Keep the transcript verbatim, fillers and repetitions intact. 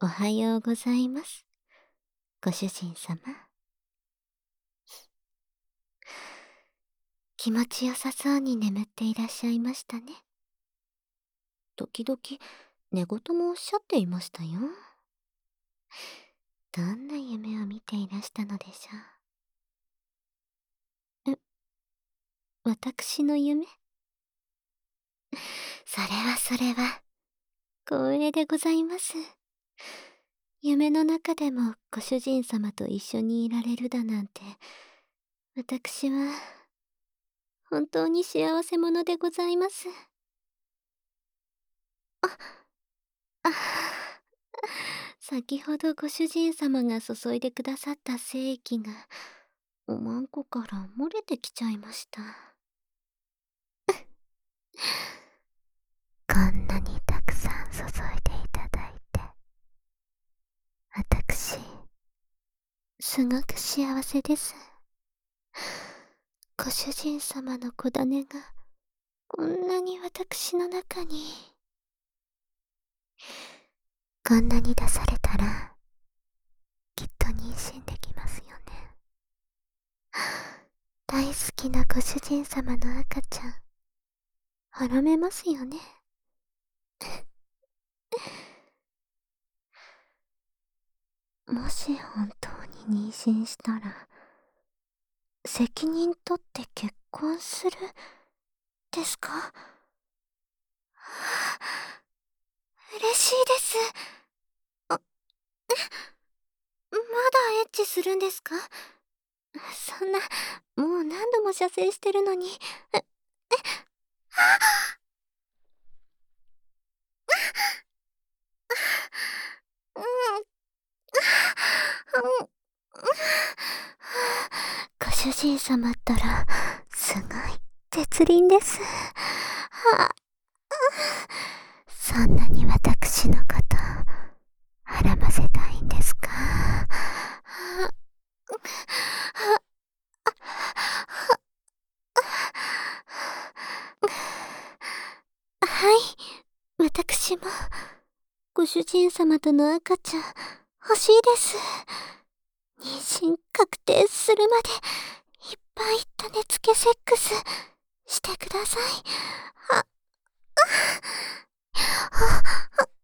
おはようございます。ご主人様。気持ちよさそうに眠っていらっしゃいましたね。時々、寝言もおっしゃっていましたよ。どんな夢を見ていらしたのでしょう。え、私の夢？それはそれは、光栄でございます。夢の中でもご主人様と一緒にいられるだなんて、私は、本当に幸せ者でございます。あ、あ先ほどご主人様が注いでくださった精液が、おまんこから漏れてきちゃいました。こんなにたくさん注いでいただいて、私、すごく幸せです。ご主人様の子種が、こんなに私の中に。こんなに出されたら、きっと妊娠できますよね。大好きなご主人様の赤ちゃん、はらめますよね。もし本当に妊娠したら、責任取って結婚する、ですか？はあ、嬉しいです。あ、え、まだエッチするんですか？そんな、もう何度も射精してるのに、え、え、あうん、うん、ご主人様ったら、すごい、絶倫です。はあ、そんなに私のこと、はらませたいんですか？はあ、ははい、私も、ご主人様との赤ちゃん、欲しいです。妊娠確定するまで、いっぱい種付けセックス、してください。は、は、は、